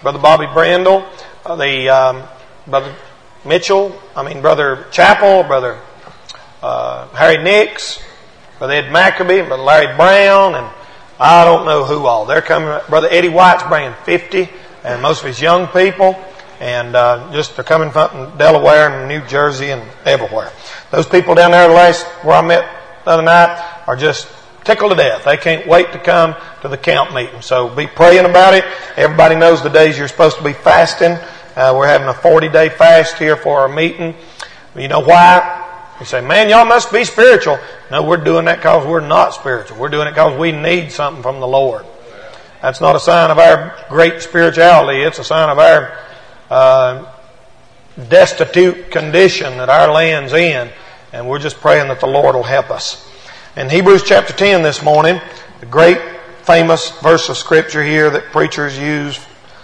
Brother Bobby Brandle, Brother Brother Chappell, Brother Harry Nix, Brother Ed Maccabee, Brother Larry Brown, and I don't know who all. They're coming. Brother Eddie White's bringing 50, and most of his young people, and they're coming from Delaware and New Jersey and everywhere. Those people down there where I met the other night are just tickled to death. They can't wait to come to the camp meeting. So be praying about it. Everybody knows the days you're supposed to be fasting. We're having a 40-day fast here for our meeting. You know why? You say, man, y'all must be spiritual. No, we're doing that because we're not spiritual. We're doing it because we need something from the Lord. That's not a sign of our great spirituality. It's a sign of our destitute condition that our land's in. And we're just praying that the Lord will help us. In Hebrews chapter 10 this morning, the great famous verse of Scripture here that preachers use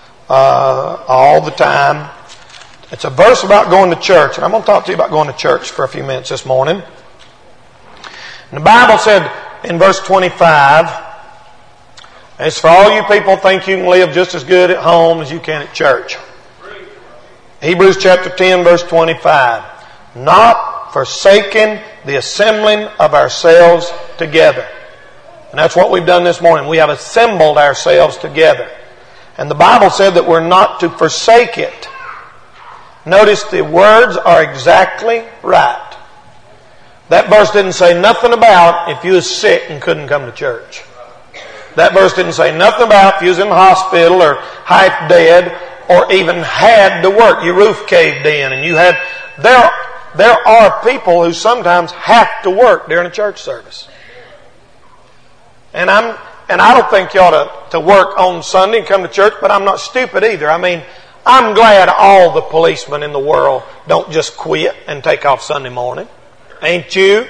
all the time. It's a verse about going to church, and I'm going to talk to you about going to church for a few minutes this morning. And the Bible said in verse 25, it's for all you people who think you can live just as good at home as you can at church. Hebrews chapter 10 verse 25. Not forsaking the assembling of ourselves together. And that's what we've done this morning. We have assembled ourselves together. And the Bible said that we're not to forsake it. Notice the words are exactly right. That verse didn't say nothing about if you was sick and couldn't come to church. That verse didn't say nothing about if you was in the hospital or half dead or even had to work. Your roof caved in and you had... There are people who sometimes have to work during a church service. And I don't think you ought to work on Sunday and come to church, but I'm not stupid either. I mean, I'm glad all the policemen in the world don't just quit and take off Sunday morning. Ain't you?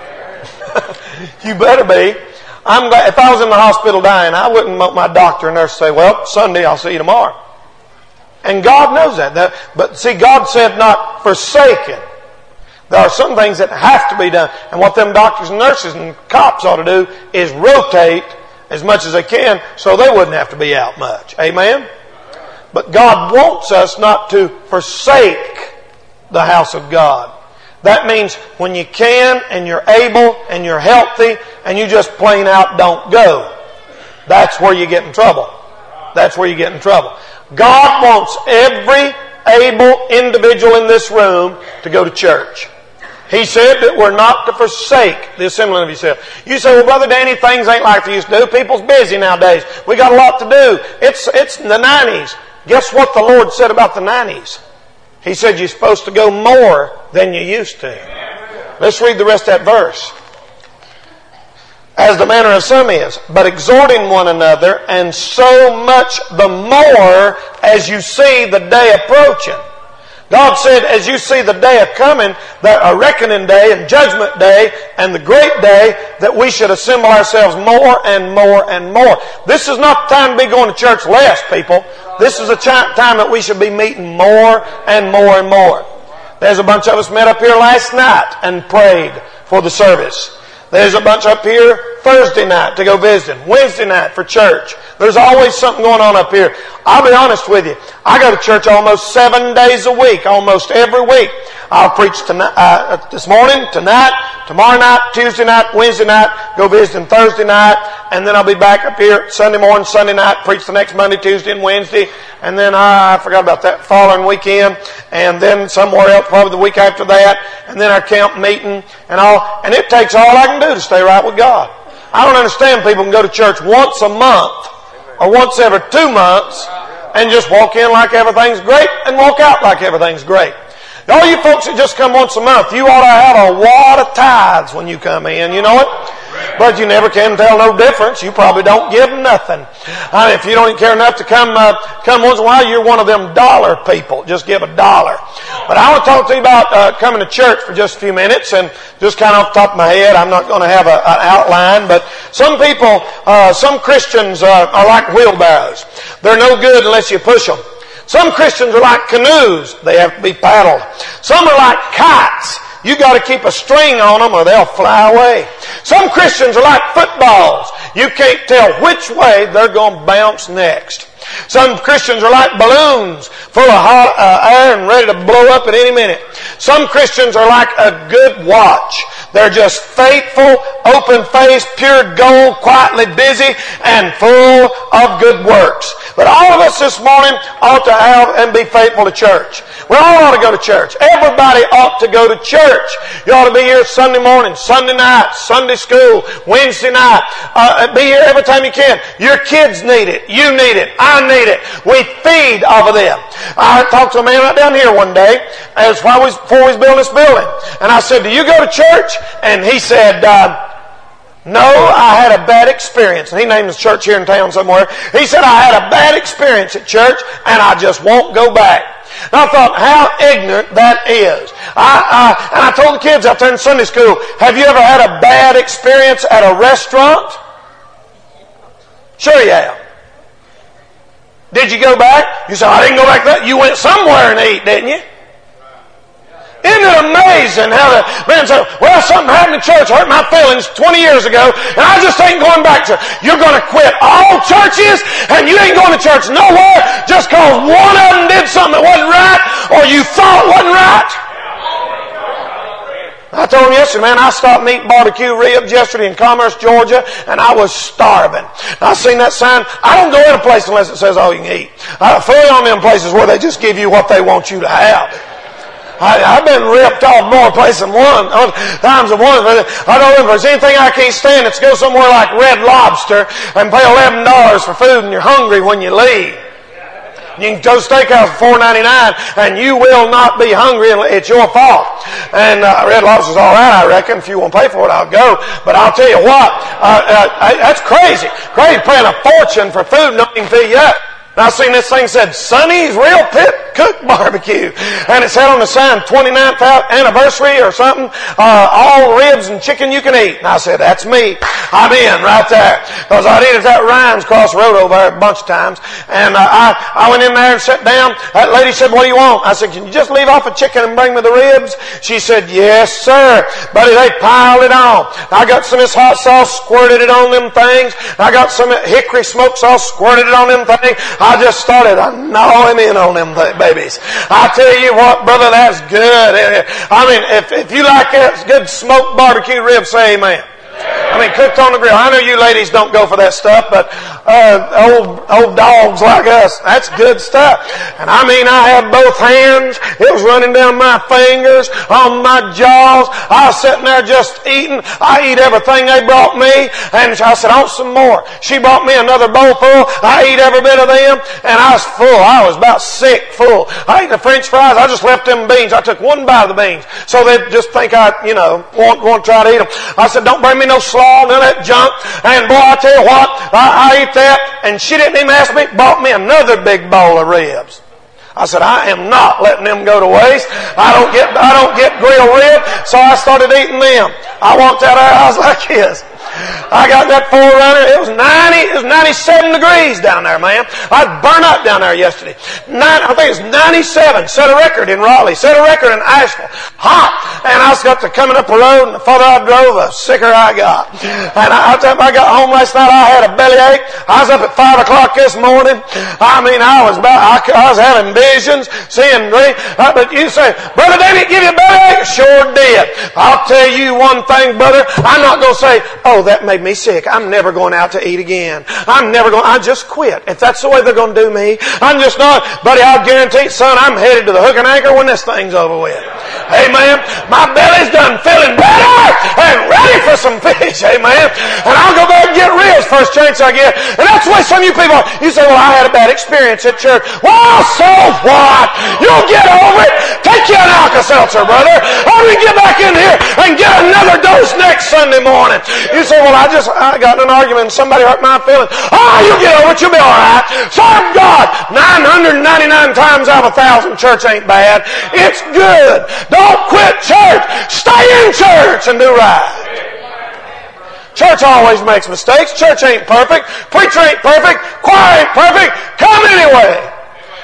You better be. I'm glad. If I was in the hospital dying, I wouldn't want my doctor and nurse say, well, Sunday, I'll see you tomorrow. And God knows that. But see, God said not forsaken. There are some things that have to be done. And what them doctors and nurses and cops ought to do is rotate as much as they can so they wouldn't have to be out much. Amen? But God wants us not to forsake the house of God. That means when you can and you're able and you're healthy and you just plain out don't go. That's where you get in trouble. That's where you get in trouble. God wants every able individual in this room to go to church. He said that we're not to forsake the assembling of yourself. You say, well, Brother Danny, things ain't like they used to do. People's busy nowadays. We got a lot to do. It's the 90s. Guess what the Lord said about the 90s? He said you're supposed to go more than you used to. Let's read the rest of that verse. As the manner of some is, but exhorting one another, and so much the more as you see the day approaching. God said, as you see the day of coming, a reckoning day and judgment day and the great day, that we should assemble ourselves more and more and more. This is not the time to be going to church less, people. This is a time that we should be meeting more and more and more. There's a bunch of us met up here last night and prayed for the service. There's a bunch up here Thursday night to go visiting. Wednesday night for church. There's always something going on up here. I'll be honest with you. I go to church almost 7 days a week, almost every week. I'll preach tonight, this morning, tonight, tomorrow night, Tuesday night, Wednesday night, go visiting Thursday night, and then I'll be back up here Sunday morning, Sunday night, preach the next Monday, Tuesday, and Wednesday, and then I forgot about that following weekend, and then somewhere else probably the week after that, and then our camp meeting and all, and it takes all I can do to stay right with God. I don't understand people can go to church once a month or once every 2 months and just walk in like everything's great and walk out like everything's great. All you folks that just come once a month, you ought to have a wad of tithes when you come in, you know it? But you never can tell no difference. You probably don't give nothing. If you don't even care enough to come once in a while, you're one of them dollar people. Just give $1. But I want to talk to you about coming to church for just a few minutes, and just kind of off the top of my head, I'm not going to have an outline, but some people, some Christians are like wheelbarrows. They're no good unless you push them. Some Christians are like canoes. They have to be paddled. Some are like kites. You got to keep a string on them or they'll fly away. Some Christians are like footballs. You can't tell which way they're going to bounce next. Some Christians are like balloons full of hot air and ready to blow up at any minute. Some Christians are like a good watch. They're just faithful, open-faced, pure gold, quietly busy, and full of good works. But all of us this morning ought to have and be faithful to church. We all ought to go to church. Everybody ought to go to church. You ought to be here Sunday morning, Sunday night, Sunday school, Wednesday night. Be here every time you can. Your kids need it. You need it. I need it. We feed off of them. I talked to a man right down here one day before we was building this building. And I said, do you go to church? And he said, no, I had a bad experience. And he named his church here in town somewhere. He said, I had a bad experience at church and I just won't go back. And I thought, how ignorant that is. And I told the kids out there in Sunday school, have you ever had a bad experience at a restaurant? Sure you have. Did you go back? You said, I didn't go back there. You went somewhere and ate, didn't you? Isn't it amazing how the man said, well, something happened in church, hurt my feelings 20 years ago, and I just ain't going back to. You're going to quit all churches, and you ain't going to church nowhere just because one of them did something that wasn't right, or you thought wasn't right. I told him yesterday, man, I stopped eating barbecue ribs yesterday in Commerce, Georgia, and I was starving. I seen that sign. I don't go in a place unless it says all you can eat. I fully on them places where they just give you what they want you to have. I've been ripped off more places than one. Times than one. I don't know if there's anything I can't stand. It's go somewhere like Red Lobster and pay $11 for food and you're hungry when you leave. You can go to steakhouse for $4.99 and you will not be hungry. It's your fault. And Red Lobster's all right, I reckon. If you want to pay for it, I'll go. But I'll tell you what, that's crazy. Crazy paying a fortune for food and not even fill you up. And I seen this thing said, Sonny's Real Pit Cook Barbecue. And it said on the sign, 29th anniversary or something, all ribs and chicken you can eat. And I said, that's me. I'm in right there. Because I'd eat at that Ryan's across the road over there a bunch of times. And I went in there and sat down. That lady said, what do you want? I said, can you just leave off a chicken and bring me the ribs? She said, yes, sir. Buddy, they piled it on. I got some of this hot sauce, squirted it on them things. I got some hickory smoked sauce, squirted it on them things. I just started gnawing in on them babies. I tell you what, brother, that's good. I mean, if you like that good smoked barbecue ribs, say amen. I mean, cooked on the grill. I know you ladies don't go for that stuff, but old dogs like us, that's good stuff. And I mean, I had both hands. It was running down my fingers, on my jaws. I was sitting there just eating. I eat everything they brought me. And I said, I want some more. She brought me another bowl full. I ate every bit of them, and I was full. I was about sick full. I ate the French fries. I just left them beans. I took one bite of the beans. So they just think I, want to try to eat them. I said, don't bring me no slaw, none of that junk. And boy, I tell you what, I ate that, and she didn't even ask me, bought me another big bowl of ribs. I said, I am not letting them go to waste. I don't get grilled rib, so I started eating them. I walked out of our house like this. I got that 4Runner. It was 97 degrees down there, man. I'd burn up down there yesterday. I think it was 97. Set a record in Raleigh. Set a record in Asheville. Hot. And I was got to coming up the road, and the farther I drove, the sicker I got. And I got home last night, I had a bellyache. I was up at 5 o'clock this morning. I mean, I was having visions, seeing dreams. But you say, Brother Danny, give you a bellyache? Sure did. I'll tell you one thing, brother. I'm not going to say, oh, that made me sick. I'm never going out to eat again. I just quit. If that's the way they're going to do me, I'm just not. Buddy, I'll guarantee, son, I'm headed to the hook and anchor when this thing's over with. Amen. My belly's done feeling better and ready for some fish. Amen. And I'll go back and get ribs first chance I get. And that's why some of you people, you say, well, I had a bad experience at church. Well, so what? You'll get over it. Take you an Alka-Seltzer, brother. Or we get back in here and get another dose next Sunday morning. You say, well, I got in an argument and somebody hurt my feelings. You'll get over it. You'll be all right. Serve God. 999 times out of 1,000, church ain't bad. It's good. Don't quit church. Stay in church and do right. Church always makes mistakes. Church ain't perfect. Preacher ain't perfect. Choir ain't perfect. Come anyway.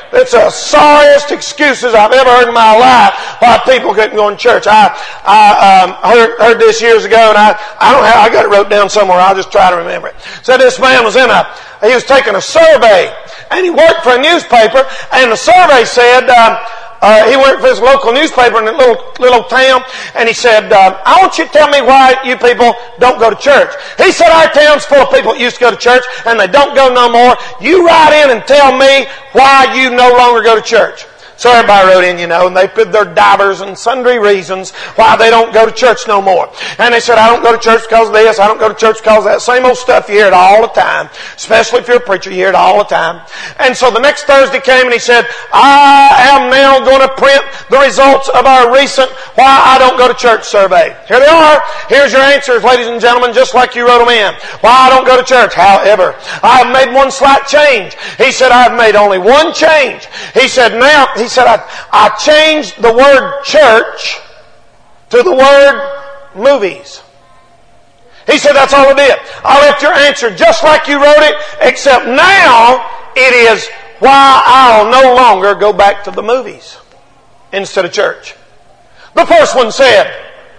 It's the sorriest excuses I've ever heard in my life why people couldn't go in church. I heard this years ago, and I don't have, I got it wrote down somewhere. I'll just try to remember it. Said this man was he was taking a survey, and he worked for a newspaper, and the survey said, he worked for his local newspaper in a little town, and he said, I want you to tell me why you people don't go to church. He said, our town's full of people that used to go to church, and they don't go no more. You write in and tell me why you no longer go to church. So everybody wrote in, and they put their divers and sundry reasons why they don't go to church no more. And they said, I don't go to church because of this, I don't go to church because of that. Same old stuff, you hear it all the time. Especially if you're a preacher, you hear it all the time. And so the next Thursday came and he said, I am now going to print the results of our recent why I don't go to church survey. Here they are. Here's your answers, ladies and gentlemen, just like you wrote them in. Why I don't go to church. However, I have made one slight change. He said, I've made only one change. He said, I changed the word church to the word movies. He said, that's all I did. I left your answer just like you wrote it, except now it is why I'll no longer go back to the movies instead of church. The first one said,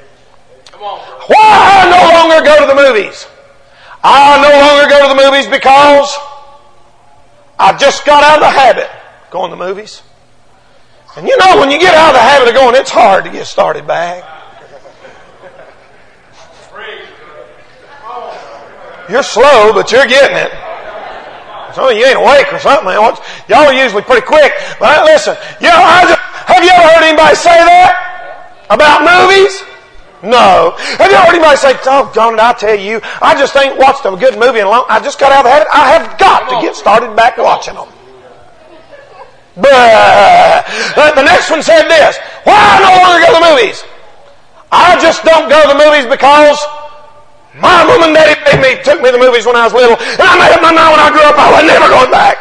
why I no longer go to the movies. I no longer go to the movies because I just got out of the habit of going to the movies. And when you get out of the habit of going, it's hard to get started back. You're slow, but you're getting it. Some of you ain't awake or something. Y'all are usually pretty quick. But listen, have you ever heard anybody say that about movies? No. Have you ever heard anybody say, doggone it, I tell you, I just ain't watched a good movie in a long time. I just got out of the habit. I have got to get started back watching them. But the next one said this, why I no longer go to the movies. I just don't go to the movies because my mom and daddy took me to the movies when I was little, and I made up my mind when I grew up I was never going back.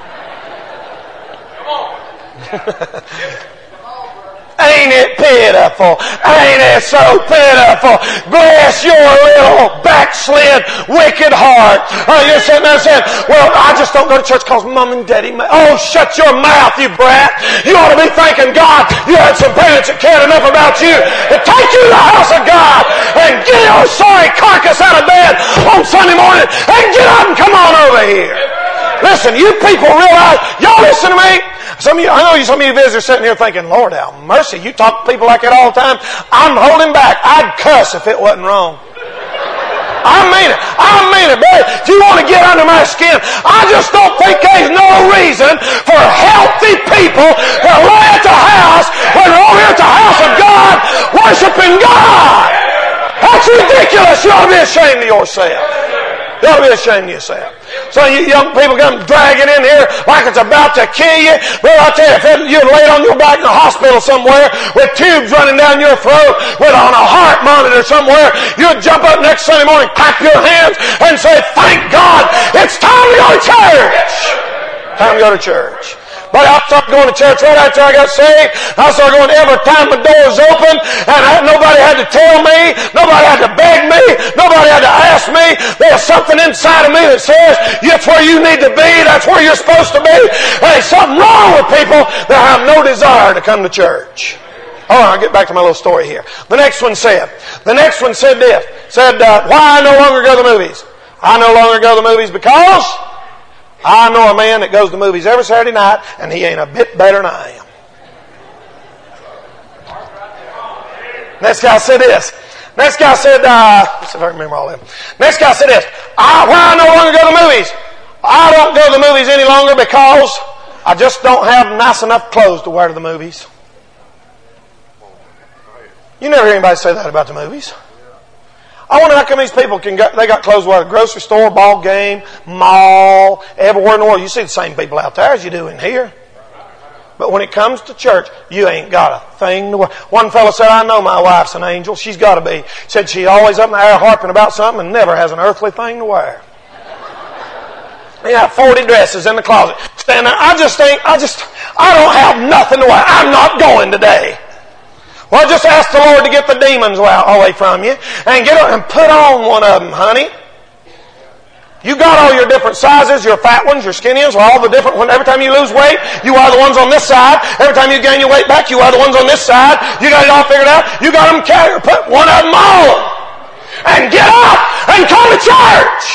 Ain't it pitiful? Ain't it so pitiful? Bless your little backslid, wicked heart. You're sitting there saying, well, I just don't go to church because mom and daddy shut your mouth, you brat. You ought to be thanking God you had some parents that cared enough about you to take you to the house of God and get your sorry carcass out of bed on Sunday morning and get up and come on over here. Listen, you people realize, y'all listen to me. Some of you visitors sitting here thinking, Lord, have mercy, you talk to people like that all the time. I'm holding back. I'd cuss if it wasn't wrong. I mean it, baby. If you want to get under my skin, I just don't think there's no reason for healthy people to lay at the house when they're over here at the house of God, worshiping God. That's ridiculous. You ought to be ashamed of yourself. You ought to be ashamed of yourself. So you young people come dragging in here like it's about to kill you. Well, I tell you, if you're laid on your back in a hospital somewhere with tubes running down your throat, on a heart monitor somewhere, you'd jump up next Sunday morning, clap your hands, and say, thank God, it's time to go to church. Time to go to church. But I started going to church right after I got saved. I started going every time the doors open, and nobody had to tell me, nobody had to beg me, nobody had to ask me. There's something inside of me that says, that's where you need to be, that's where you're supposed to be. There's something wrong with people that have no desire to come to church. All right, I'll get back to my little story here. The next one said this, why I no longer go to the movies. I no longer go to the movies because I know a man that goes to movies every Saturday night, and he ain't a bit better than I am. Next guy said this. Next guy said, let's see if I can remember all of them. Next guy said this. Why I no longer go to the movies? I don't go to the movies any longer because I just don't have nice enough clothes to wear to the movies. You never hear anybody say that about the movies. I wonder how come these people they got clothes to wear at the grocery store, ball game, mall, everywhere in the world. You see the same people out there as you do in here. But when it comes to church, you ain't got a thing to wear. One fellow said, I know my wife's an angel. She's got to be. Said she's always up in the air harping about something and never has an earthly thing to wear. They got 40 dresses in the closet. Stand there. I don't have nothing to wear. I'm not going today. Well, just ask the Lord to get the demons away from you and get up and put on one of them, honey. You got all your different sizes, your fat ones, your skinny ones, all the different ones. Every time you lose weight, you are the ones on this side. Every time you gain your weight back, you are the ones on this side. You got it all figured out. You got them carried. Put one of them on. And get up and come to church.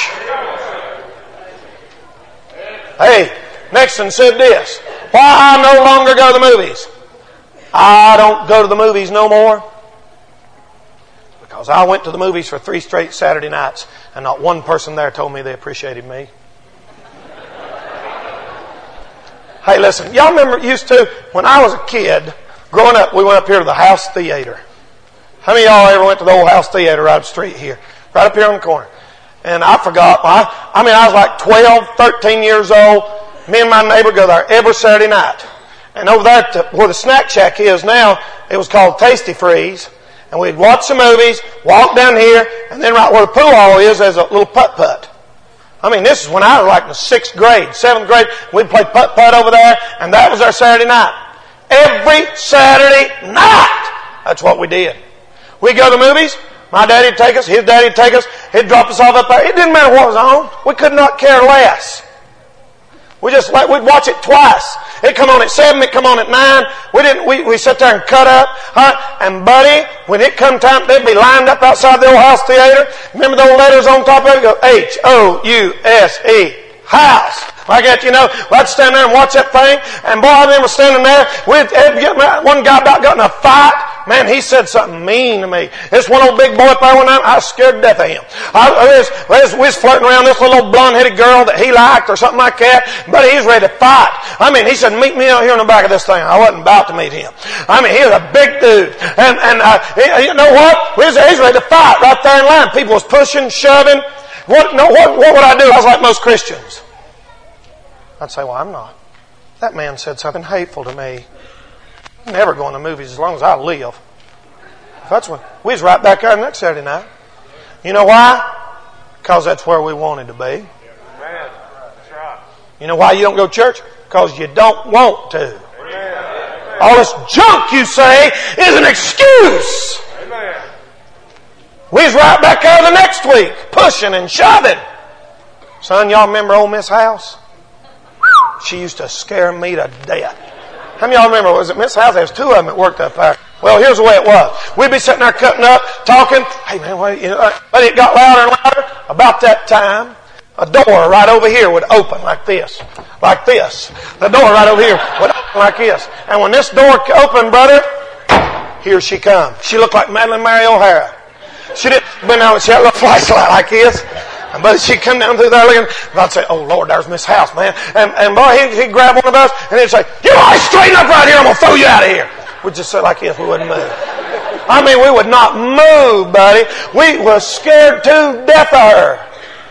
Hey, Nixon said this. Why I no longer go to the movies? I don't go to the movies no more. Because I went to the movies for 3 straight Saturday nights and not one person there told me they appreciated me. Hey, listen, y'all remember used to, when I was a kid, growing up, we went up here to the House Theater. How many of y'all ever went to the old House Theater right up the street here? Right up here on the corner. And I forgot, I was like 12, 13 years old. Me and my neighbor go there every Saturday night. And over there where the snack shack is now, it was called Tasty Freeze. And we'd watch the movies, walk down here, and then right where the pool hall is, there's a little putt-putt. I mean, this is when I was like in the 6th grade, 7th grade. We'd play putt-putt over there, and that was our Saturday night. Every Saturday night! That's what we did. We'd go to the movies. My daddy'd take us, his daddy'd take us. He'd drop us off up there. It didn't matter what was on. We could not care less. We'd watch it twice. It'd come on at 7, it'd come on at 9. We sit there and cut up. And buddy, when it come time, they'd be lined up outside the old House Theater. Remember those letters on top of it? Go House. House. Like that, I'd stand there and watch that thing. And boy, I remember standing there. One guy about got in a fight. Man, he said something mean to me. This one old big boy up there one night, I was scared to death of him. We was flirting around this little blonde-headed girl that he liked or something like that. But he was ready to fight. I mean, he said, meet me out here in the back of this thing. I wasn't about to meet him. I mean, he was a big dude. And you know what? He's ready to fight right there in line. People was pushing, shoving. What would I do? I was like most Christians. I'd say, well, I'm not. That man said something hateful to me. I'm never going to movies as long as I live. That's when we was right back there next Saturday night. You know why? Because that's where we wanted to be. You know why you don't go to church? Because you don't want to. All this junk you say is an excuse. We was right back there the next week, pushing and shoving. Son, y'all remember old Miss House? She used to scare me to death. How many of y'all remember, was it Miss House? There was 2 of them that worked up there. Well, here's the way it was. We'd be sitting there cutting up, talking. Hey man, but it got louder and louder. About that time, a door right over here would open like this. Like this. The door right over here would open like this. And when this door opened, brother, here she come. She looked like Madeline Mary O'Hara. She didn't, she had a little flashlight like this. But she'd come down through there looking, and I'd say, oh Lord, there's Miss House, man. And boy, he'd grab one of us, and he'd say, you boys straighten up right here, I'm going to throw you out of here. We'd just sit like this, we wouldn't move. I mean, we would not move, buddy. We were scared to death of her.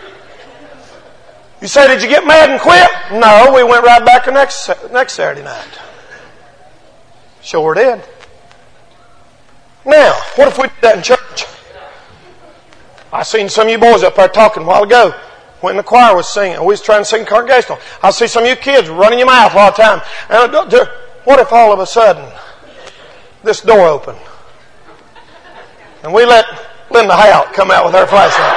You say, did you get mad and quit? No, we went right back the next Saturday night. Sure did. Now, what if we did that in church? I seen some of you boys up there talking a while ago when the choir was singing. We was trying to sing congregational. I see some of you kids running your mouth all the time. And what if all of a sudden this door opened and we let Linda Hout come out with her flashlight?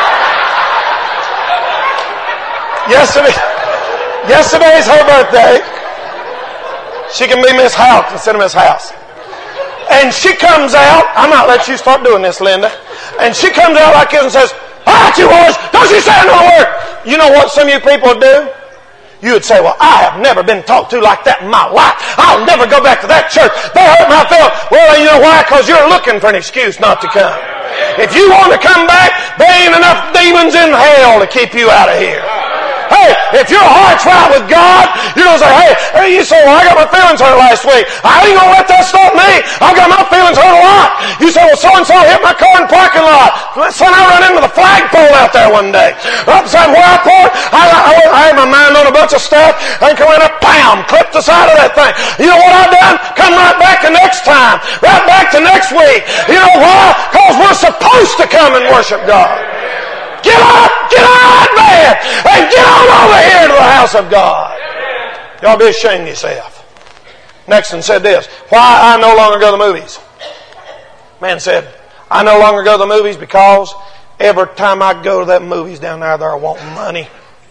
Yesterday's her birthday. She can be Miss Hout instead of Miss House. And she comes out. I might let you start doing this, Linda. And she comes out like this and says, all right, you boys, don't you say another word. You know what some of you people would do? You would say, well, I have never been talked to like that in my life. I'll never go back to that church. They hurt my feelings. Well, you know why? Because you're looking for an excuse not to come. If you want to come back, there ain't enough demons in hell to keep you out of here. Hey, if your heart's right with God, you're going to say, hey, you say, well, I got my feelings hurt last week. I ain't going to let that stop me. I got my feelings hurt a lot. You say, well, so-and-so hit my car in the parking lot. Son, I ran into the flagpole out there one day. Right beside where I parked, I had my mind on a bunch of stuff. I come in there, bam, clipped the side of that thing. You know what I done? Come right back the next time. Right back to next week. You know why? Because we're supposed to come and worship God. Get out, man, and get on over here to the house of God. Y'all be ashamed of yourself. Nixon said this, why I no longer go to the movies. Man said, I no longer go to the movies because Every time I go to that movies down there, they're wanting money.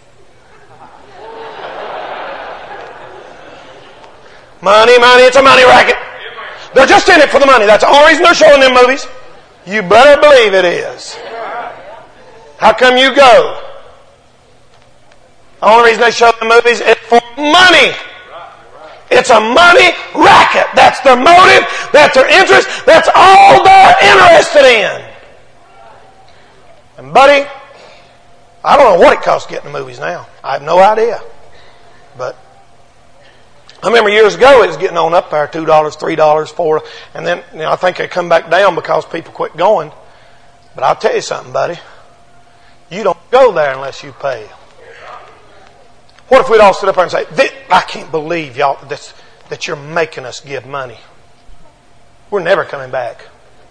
Money, money, it's a money racket. They're just in it for the money. That's the only reason they're showing them movies. You better believe it is. How come you go? The only reason they show the movies is for money. It's a money racket. That's their motive. That's their interest. That's all they're interested in. And buddy, I don't know what it costs getting the movies now. I have no idea. But I remember years ago it was getting on up there, $2, $3, $4, and then I think it come back down because people quit going. But I'll tell you something, buddy. You don't go there unless you pay. What if we'd all stood up there and say, I can't believe y'all that you're making us give money. We're never coming back.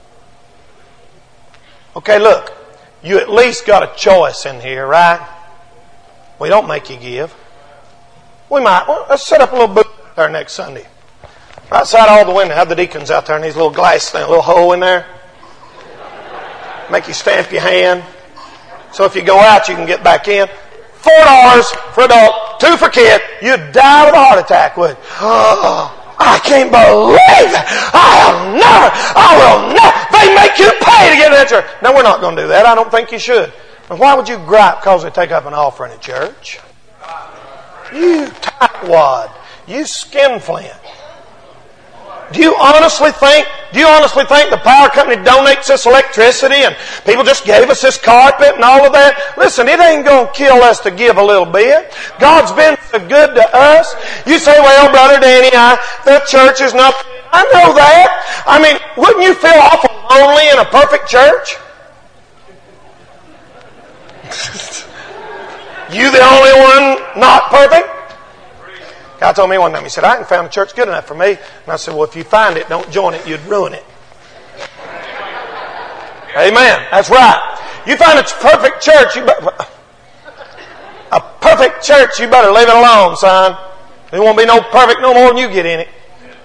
Okay, look. You at least got a choice in here, right? We don't make you give. We might. Well, let's set up a little booth there next Sunday. Right outside all the window, have the deacons out there in these little glass things, a little hole in there. Make you stamp your hand. So if you go out, you can get back in. $4 for adult, $2 for kid. You'd die with a heart attack, would you? Oh, I can't believe it. I will never. They make you pay to get in that church. No, we're not going to do that. I don't think you should. And why would you gripe because they take up an offering at church? You tightwad. You skinflint. Do you honestly think the power company donates this electricity and people just gave us this carpet and all of that? Listen, it ain't going to kill us to give a little bit. God's been so good to us. You say, well, Brother Danny, the church is not... I know that. I mean, wouldn't you feel awful lonely in a perfect church? You the only one not perfect? God told me one time, he said, I haven't found a church good enough for me. And I said, well, if you find it, don't join it. You'd ruin it. Amen. That's right. You find a perfect church, you better leave it alone, son. There won't be no perfect no more than you get in it.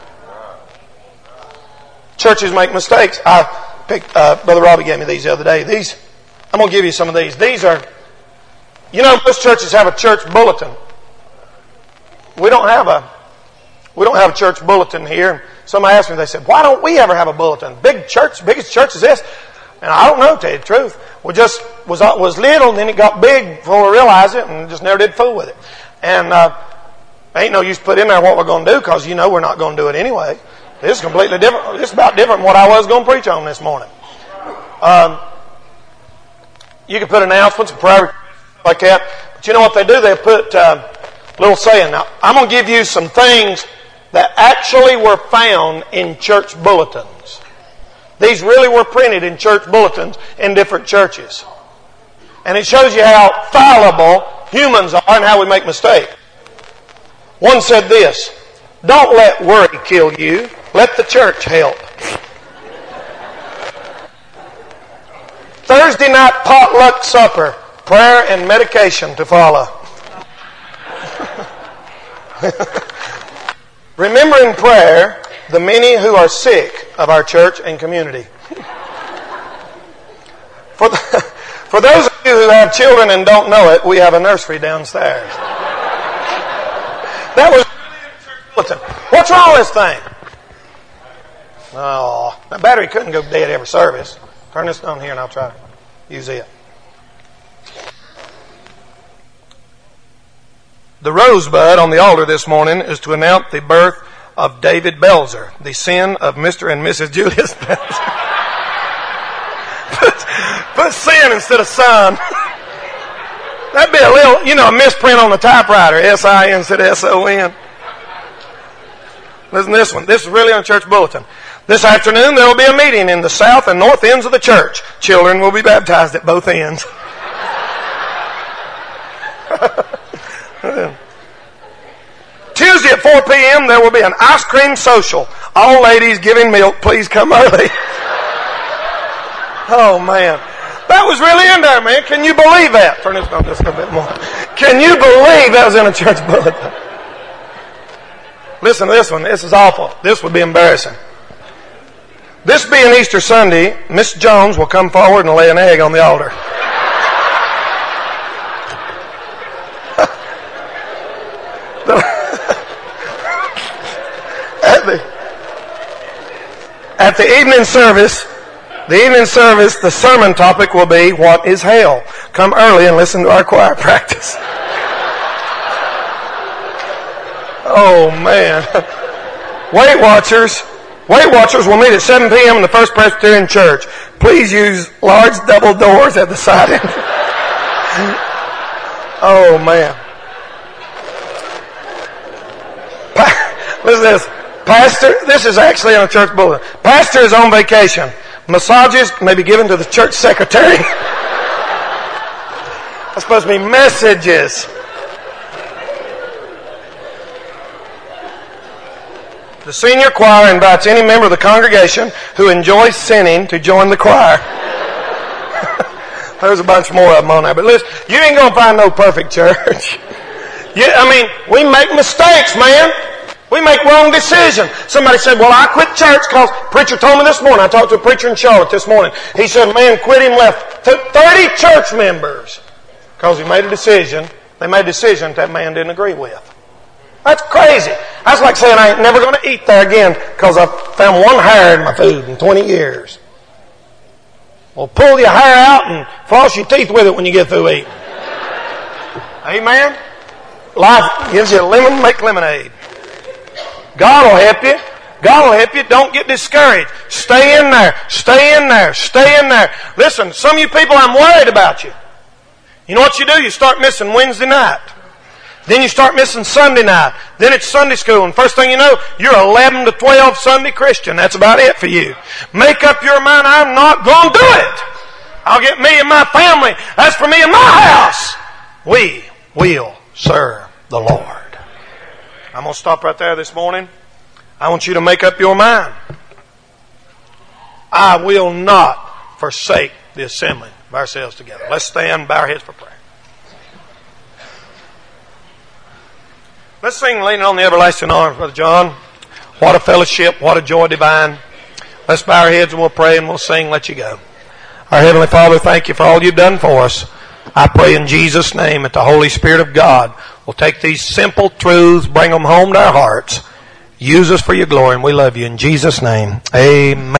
Churches make mistakes. Brother Robbie gave me these the other day. I'm going to give you some of these. These are, most churches have a church bulletin. We don't have a church bulletin here. Somebody asked me, they said, why don't we ever have a bulletin? Biggest church is this. And I don't know, to tell you the truth. We just was little, and then it got big before we realized it, and just never did fool with it. And ain't no use to put in there what we're going to do, because we're not going to do it anyway. This is completely different. This is about different from what I was going to preach on this morning. You can put announcements and prayer like that. But you know what they do? They put little saying. Now, I'm going to give you some things that actually were found in church bulletins. These really were printed in church bulletins in different churches. And it shows you how fallible humans are and how we make mistakes. One said this, don't let worry kill you. Let the church help. Thursday night potluck supper. Prayer and medication to follow. Remember in prayer the many who are sick of our church and community. For those of you who have children and don't know it, we have a nursery downstairs. That was really in the church bulletin. What's wrong with this thing? Oh, that battery couldn't go dead every service. Turn this on here and I'll try to use it. The rosebud on the altar this morning is to announce the birth of David Belzer, the sin of Mr. and Mrs. Julius Belzer. put sin instead of son. That'd be a little, a misprint on the typewriter. S-I-N instead of S-O-N. Listen to this one. This is really on church bulletin. This afternoon there will be a meeting in the south and north ends of the church. Children will be baptized at both ends. Tuesday at 4 p.m. there will be an ice cream social. All ladies giving milk, please come early. Oh man, that was really in there, man. Can you believe that? Turn this on just a little bit more. Can you believe that was in a church bulletin? Listen to this one. This is awful. This would be embarrassing. This being Easter Sunday, Miss Jones will come forward and lay an egg on the altar. At the evening service, the sermon topic will be, what is hell? Come early and listen to our choir practice. Oh, man. Weight Watchers will meet at 7 p.m. in the First Presbyterian Church. Please use large double doors at the side end. Oh, man. Listen to this. Pastor, this is actually on a church bulletin. Pastor is on vacation. Massages may be given to the church secretary. That's supposed to be messages. The senior choir invites any member of the congregation who enjoys sinning to join the choir. There's a bunch more of them on there. But listen, you ain't going to find no perfect church. We make mistakes, man. We make wrong decisions. Somebody said, well, I quit church because preacher told me this morning. I talked to a preacher in Charlotte this morning. He said, man, quit him, left 30 church members because he made a decision. They made a decision that man didn't agree with. That's crazy. That's like saying I ain't never going to eat there again because I found one hair in my food in 20 years. Well, pull your hair out and floss your teeth with it when you get through eating. Amen? Life gives you a lemon, make lemonade. God will help you. God will help you. Don't get discouraged. Stay in there. Stay in there. Stay in there. Listen, some of you people, I'm worried about you. You know what you do? You start missing Wednesday night. Then you start missing Sunday night. Then it's Sunday school. And first thing you know, you're 11 to 12 Sunday Christian. That's about it for you. Make up your mind, I'm not going to do it. I'll get me and my family. That's for me and my house. We will serve the Lord. I'm going to stop right there this morning. I want you to make up your mind. I will not forsake the assembling of ourselves together. Let's stand and bow our heads for prayer. Let's sing Leaning on the Everlasting Arms, Brother John. What a fellowship, what a joy divine. Let's bow our heads and we'll pray and we'll sing, let you go. Our Heavenly Father, thank you for all you've done for us. I pray in Jesus' name that the Holy Spirit of God will take these simple truths, bring them home to our hearts. Use us for your glory, and we love you. In Jesus' name, amen.